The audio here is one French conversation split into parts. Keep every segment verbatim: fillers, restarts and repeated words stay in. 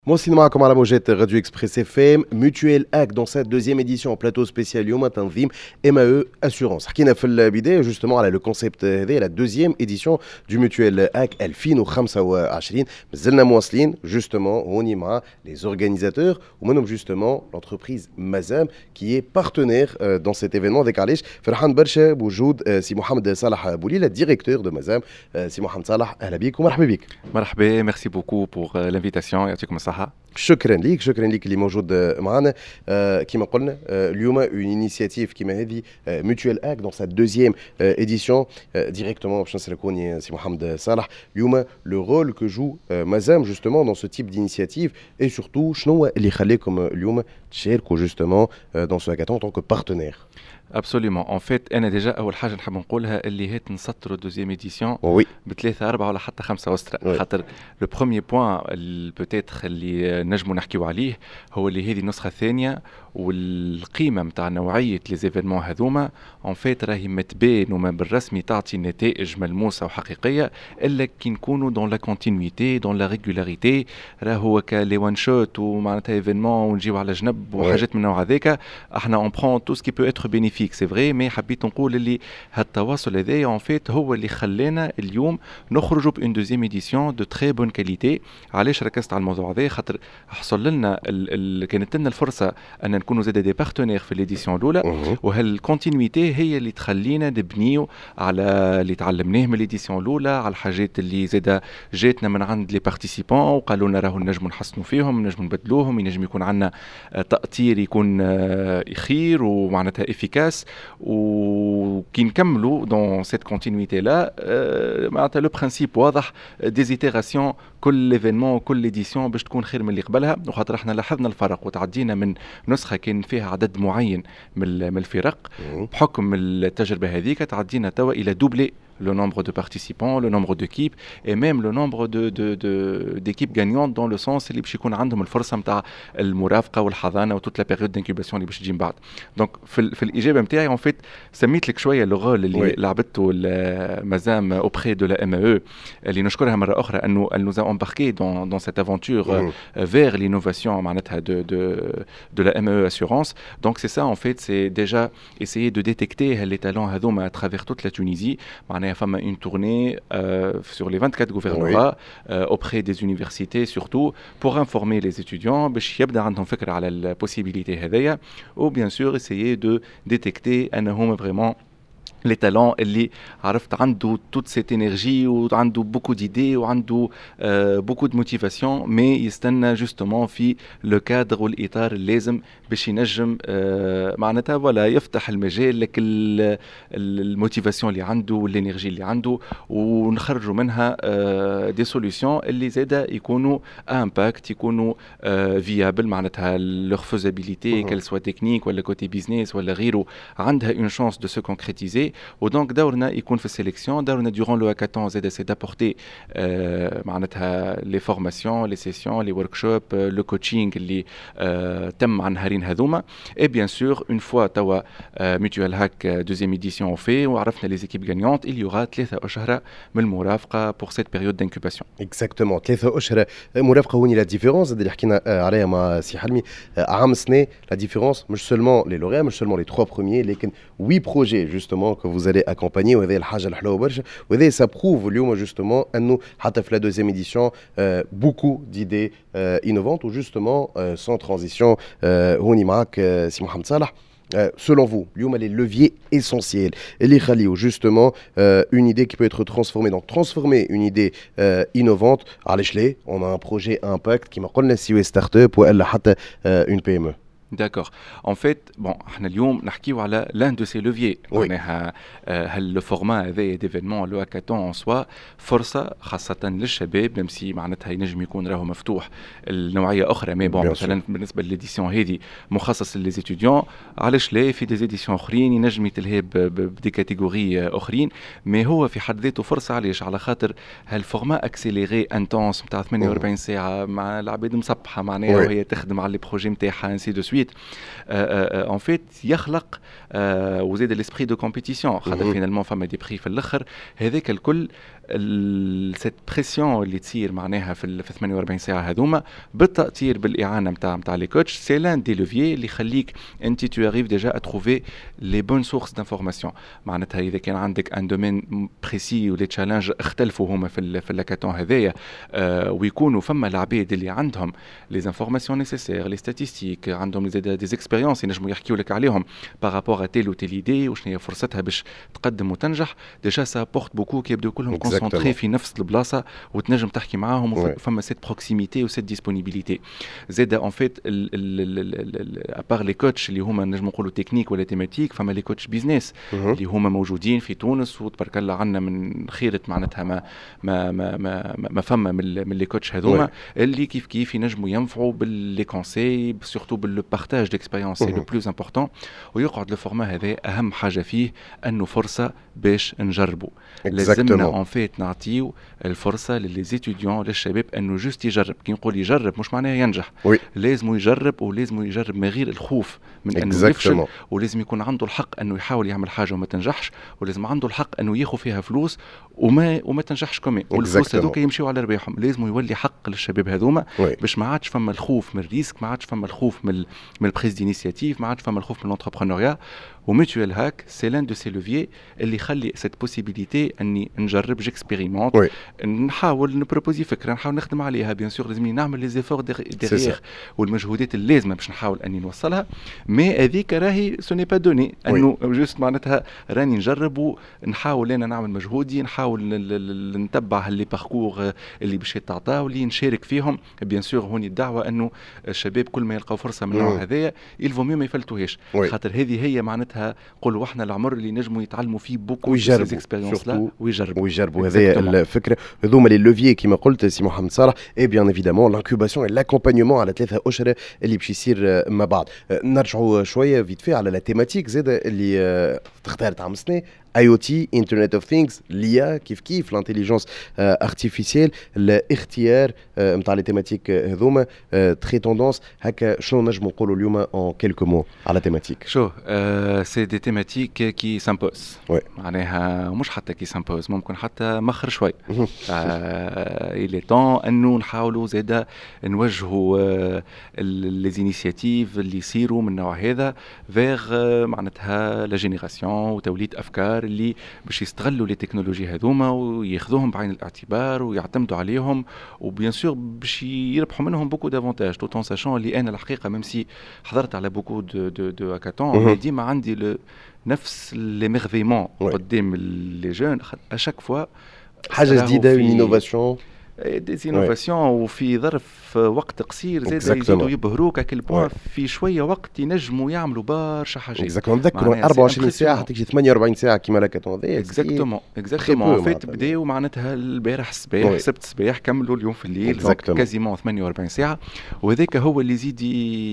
Moi aussi, معكم على موجات Radio Express F M Mutuelle Hack dans cette deuxième édition plateau spécial اليوم تنظيم M A E Assurance. حكينا في البداية justement على le concept هذا la deuxième édition du Mutuelle Hack ألفين وخمسة وعشرين. مازلنا مواصلين justement هوني مع les organisateurs ومنهم justement l'entreprise Mazam qui est partenaire dans cet événement ذاك علاش فرحان برشا بوجود سي محمد صالح بوليلة directeur de Mazam. سي محمد صالح أهلا بك ومرحبا بك. مرحبا, merci beaucoup pour l'invitation. يعطيكم الصحة. شكرا ليك شكرا ليك اللي موجود معنا. آه كما قلنا آه اليوم اون انيشيتيف كما هذه ميوتوال اك دون سا دوزيام اديسيون ديريكتومون باش نسلكوني سي محمد صالح اليوم لو رول كو جو مازام جوستومون دون سو تيب دينيسياتيف اي سورتو شنو اللي خليكم اليوم تشاركوا جوستومون دون سو هاكاثون طونك بارتنير. Absolument. En fait, أنا déjà أول حاجة نحب نقولها اللي هي نسطروا دوزيام إديسيون oui. بثلاثة أربعة ولا حتى خمسة وسترة. oui. خاطر لو بروميير بوان بوتيتر اللي نجموا نحكيوا عليه هو اللي هذه النسخة الثانية والقيمة متاع نوعية لي زيفينمون هذوما ان فيت راهي متبين وما بالرسمي تعطي نتائج ملموسة وحقيقية إلا كي نكونوا دون لا كونتينيتي دون لا ريغولاريتي. راهو كلي وان شوت ومعناتها ايفينمون ونجيو على جنب وحاجات oui. من النوع هذاك احنا اون برون تو سكي بو اتر بينيفيك سي فري. مي حبيت نقول اللي هالتواصل هذايا ان فيت هو اللي خلانا اليوم نخرجوا بان دوزيام ايديسيون دو تري بون كاليتي. علاش ركزت على الموضوع هذا؟ خاطر حصل لنا ال ال كانت لنا الفرصة أن نكونوا زاد دي بارتنير في ليديسيون الأولى وهالكونتينيتي هي اللي تخلينا نبنيو على اللي تعلمناه من ليديسيون الأولى على الحاجات اللي زاد جاتنا من عند لي بارتيسيبون وقالوا لنا راهو نجموا نحسنوا فيهم نجموا نبدلوهم ينجم يكون عندنا تأطير يكون خير ومعناتها افيكاس. وكي نكملوا دون سيت كونتينيتي لا معناتها لو برينسيپ واضح ديزيتيراسيون كل ايفينمون كل اديسيون باش تكون خير من اللي قبلها. وخاطر احنا لاحظنا الفرق وتعدينا من نسخه كان فيها عدد معين من الفرق بحكم التجربه هذيك تعدينا توا الى دوبلي le nombre de participants, le nombre d'équipes et même le nombre de, de, de, d'équipes gagnantes dans le sens اللي باش يكون عندهم الفرصة متاع المرافقة والحضانة وتوت لا بيريود دانكوباسيون اللي باش تجي من بعد. دونك في, في الإجابة متاعي en fait سميت لك شوية لو رول اللي oui. لعبته مازام auprès de la M A E اللي نشكرها مرة أخرى أنه elle nous a embarqué dans, dans cette aventure mmh. vers l'innovation معناتها de, de, de la M A E Assurance. Donc c'est ça en fait, c'est déjà essayer de détecter les talents هذوما à travers toute la Tunisie. معناها فما une tournée euh, sur les vingt-quatre gouvernorats oui. euh, auprès des universités surtout pour informer les étudiants باش يبدا عندهم فكرة على البوسيبيليتي هذيا ou bien sûr essayer de détecter أنهم vraiment les talents اللي عرفت عنده toute cette énergie وعنده beaucoup d'idées وعنده euh, beaucoup de motivation mais يستنى justement في le cadre والإطار اللازم باش ينجم euh, معناتها ولا يفتح المجال لك الموتيفاسيون اللي عنده والإنرجي اللي عنده ونخرجوا منها euh, des solutions اللي زادا يكونوا impact يكونوا uh, viable معناتها leur faisabilité qu'elle soit technique ولا côté business ولا غيره عندها une chance de se concrétiser. ودونك دورنا يكون في السيليكسيون دورنا دوران لو هاكاثون زاد سي دابورتي آه معناتها لي فورماسيون لي سيسيون لي وركشوب لو كوتشينغ اللي آه تم عن نهارين هذوما. اي بيان سور اون فوا توا ميوتوال هاك دوزيام ايديسيون في وعرفنا لي زيكيب غانيونت il y aura ثلاثة اشهر من المرافقه بور سيت بيريود دانكوباسيون. اكزاكتومون ثلاثة اشهر مرافقه. هوني لا ديفيرونس اللي حكينا عليها مع سي حلمي عام سنه. لا ديفيرونس مش سولمون لي لوريا مش سولمون لي ثلاثة بروميير لكن huit projets justement que vous allez accompagner وهذه الحاجه الحلوه برشا وهذا ça prouve اليوم justement انه حتى في la deuxième édition euh, beaucoup d'idées euh, innovantes ou justement euh, sans transition هوني معك سي محمد صالح. Euh, selon vous, اليوم les leviers essentiels اللي يخليو justement euh, une idée qui peut être transformée donc transformer une idée euh, innovante علاش ليه on a un projet impact كما قلنا سي ستارت اب ولا حتى euh, une P M E. D'accord. En fait, bon, احنا اليوم نحكيو على l'un de ces leviers. معناها هل الفورما هذا ديفينمون لو هاكاثون ان سوا فرصه خاصه للشباب même si معناتها ينجم يكون راهو مفتوح النوعيه اخرى مي بون مثلا بالنسبه للإديسيون هذه مخصص للإيتيديون علاش لا في دي إديسيون اخرين ينجم يتلهي بدي كاتيجوري اخرين مي هو في حد ذاته فرصه. علاش؟ على خاطر هالفورما اكسيليري انتونس نتاع ثمانية وأربعين ساعه مع العباد مصبحه معناها وهي تخدم على لي بروجي نتاعها انسي دو سويت ان فيت يخلق وزيد الاسبري دو كومبيتيسيون خاطر فينالمون فما دي بري في الاخر هذاك الكل سيت بريسيون اللي تصير معناها في في ثمانية وأربعين ساعه هذوما بالتاثير بالاعانه نتاع نتاع لي كوتش، سي لان دي لوفيي اللي يخليك انت تو اريف ديجا ا تروفي لي بون سورس دانفورماسيون. معناتها اذا كان عندك ان دومين بريسي ولي تشالنج اختلفوا هما في في اللاكاتون هذايا، آه ويكونوا فما العباد اللي عندهم لي زانفورماسيون نيسيسير، لي ستاتيستيك، عندهم دي اكسبيريونس ينجموا يحكيوا لك عليهم بارابور ا تيل و تيل ايدي وشنو هي فرصتها باش تقدم وتنجح. ديجا سا بورت بوكو كي يبداو كلهم كونسونطري في نفس البلاصه وتنجم تحكي معاهم وفما سيت بروكسيميتي وسيت ديسبونيبيليتي. زاد اون فيت ابار لي كوتش اللي هما نجم نقولوا تكنيك ولا تيماتيك، فما لي كوتش بيزنس اللي هما موجودين في تونس وتبارك الله عندنا من خيره معناتها ما ما ما ما, ما فما من لي كوتش هذوما اللي كيف كيف ينجموا ينفعوا باللي كونساي سورتو باللو بارتاج ديكسبيريونس سي لو بلوز امبورطون. ويقعد لو فورما هذا اهم حاجه فيه انه فرصه باش نجربوا. لازمنا اون فيت نعطيو الفرصه للي زيتيديون للشباب انه جوست يجرب. كي نقول يجرب مش معناها ينجح، وي. لازم يجرب ولازم يجرب من غير الخوف من انه Exactement. يفشل، ولازم يكون عنده الحق انه يحاول يعمل حاجه وما تنجحش، ولازم عنده الحق انه ياخذ فيها فلوس وما وما تنجحش كمان، والفلوس هذوك يمشيو على رباحهم. لازم يولي حق للشباب هذوما باش ما عادش فما الخوف من الريسك، ما عادش فما الخوف من من البريز دينيسياتيف، ما عادش فما الخوف من الانتربرونيا. وميتوال هاك سي لان دو سي لوفيي اللي يخلي سيت بوسيبيليتي اني نجرب جيكسبيريمونت، نحاول نبروبوزي فكره، نحاول نخدم عليها. بيان سور لازمني نعمل لي زيفور ديغيغ والمجهودات اللازمه باش نحاول اني نوصلها. مي هذيك راهي سو ني با دوني انه جوست معناتها راني نجرب ونحاول انا نعمل مجهودي، نحاول نتبع لي باركور اللي باش يتعطاو لي نشارك فيهم. بيان سور هوني الدعوه انه الشباب كل ما يلقاو فرصه من النوع هذايا يلفو ميو ما يفلتوهاش، خاطر هذه هي معناتها قولوا احنا العمر اللي نجموا يتعلموا فيه بوكو ويجربوا اكسبيريونس لا ويجربوا ويجربوا هذه الفكره. هذوما لي لوفيي كما قلت سي محمد صالح. اي بيان ايفيدامون لانكوباسيون اي لاكومبانيومون على ثلاثه اشهر اللي باش يصير مع بعض. نرجعوا شويه فيت في على لا تيماتيك زاد اللي تختارت عام سنه اي او تي انترنت اوف ثينجز ليا كيف كيف الانتيليجنس ارتيفيسيال. الاختيار نتاع لي تيماتيك هذوما تري توندونس هكا شنو نجموا نقولوا اليوم اون كيلكو مو على تيماتيك؟ شو سي دي تيماتيك كي سامبوز معناها مش حتى كي سامبوز، ممكن حتى مخر شوي. إلي طون انه نحاولوا زاده نوجهوا لي زينيسياتيف اللي يصيروا من النوع هذا فيغ معناتها لا جينيراسيون وتوليد افكار اللي باش يستغلوا لي تكنولوجي هذوما وياخذوهم بعين الاعتبار ويعتمدوا عليهم، وبيان سور باش يربحوا منهم بوكو دافونتاج توت ان ساشون اللي انا الحقيقه ميم سي حضرت على بوكو دو دو دو هاكاطون ديما عندي لو نفس لي ميرفيمون قدام لي جون اشاك فوا حاجه جديده انوفاسيون دي انوفاسيون وفي ظرف وقت قصير زاد يزيدوا يبهروك كل بوان في شويه وقت ينجموا يعملوا برشا حاجات. اكزاكتومون نذكروا أربعة وعشرين ساعه تجي ثمانية وأربعين ساعه كيما لاكاتون هذايا. اكزاكتومون اكزاكتومون فات بداو معناتها البارح الصباح سبت الصباح كملوا اليوم في الليل كازيمون ثمانية وأربعين ساعه، وهذاك هو اللي يزيد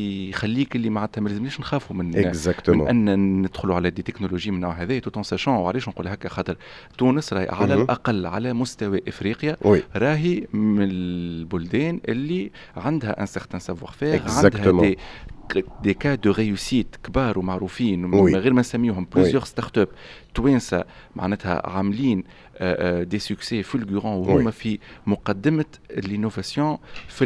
يخليك اللي معناتها ما لازمناش نخافوا من من ان ندخلوا على دي تكنولوجي من نوع هذا توت ان ساشون. وعلاش نقول هكا؟ خاطر تونس راهي على الاقل على مستوى افريقيا راهي من البلدان اللي عندها ان سيغتان سافوار فير، عندها دي دي كا دو ريوسيت كبار ومعروفين من غير ما نسميهم بليزيور ستارت اب توانسه معناتها عاملين دي سوكسي فولغورون وهما في مقدمه الانوفاسيون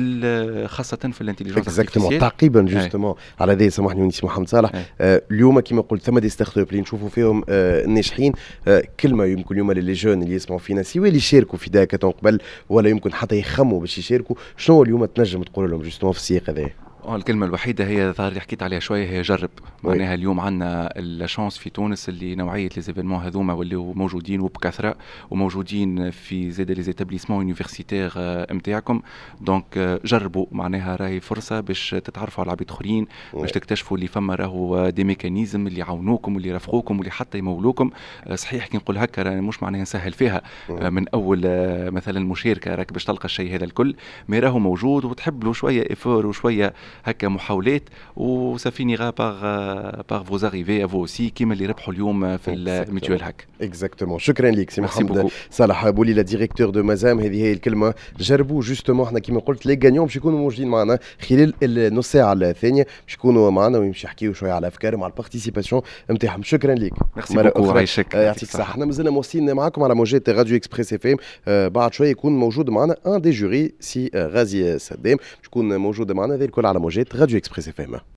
في خاصه في الانتيليجنس ارتيفيسيال. تعقيبا جوستومون على هذا سامحني ونسي محمد صالح. آه اليوم كما قلت ثم دي ستارت اب اللي نشوفوا فيهم آه ناجحين. آه كلمه يمكن اليوم لي جون اللي يسمعوا فينا سواء اللي يشاركوا في داكاتون قبل ولا يمكن حتى يخموا باش يشاركوا، شنو اليوم تنجم تقول لهم جوستومون في السياق هذا؟ الكلمة الوحيدة هي ظهر اللي حكيت عليها شوية هي جرب. معناها اليوم عندنا الشانس في تونس اللي نوعية ليزيفينمون هذوما واللي موجودين وبكثرة وموجودين في زاد لي زيتابليسمون يونيفرسيتير نتاعكم. دونك جربوا معناها راهي فرصة باش تتعرفوا على عباد اخرين، باش تكتشفوا اللي فما راهو دي ميكانيزم اللي يعاونوكم واللي يرافقوكم واللي حتى يمولوكم. صحيح كي نقول هكا راه مش معناها نسهل فيها من اول مثلا مشاركة راك باش تلقى الشيء هذا الكل، مي راهو موجود وتحب له شوية افور وشوية هكا محاولات وسافيني غا باغ باغ فوز اريفي افو اوسي كيما اللي ربحوا اليوم في الميتوال هاك. اكزاكتومون. شكرا لك سي محمد صالح بوليلة ديريكتور دو مازام. هذه هي الكلمه جربوا جوستومون احنا كيما قلت لي غانيون باش يكونوا موجودين معنا خلال النص ساعه الثانيه باش يكونوا معنا ويمشي يحكيوا شويه على افكارهم على البارتيسيباسيون نتاعهم. شكرا لك. ميرسي بوكو عايشك. يعطيك الصحه. احنا مازلنا موصلين معكم على موجات راديو اكسبريس اف ام. بعد شويه يكون موجود معنا ان دي جوري سي غازي سدام باش يكون موجود معنا. هذا الكل على موجات راديو اكسبريس اف ام.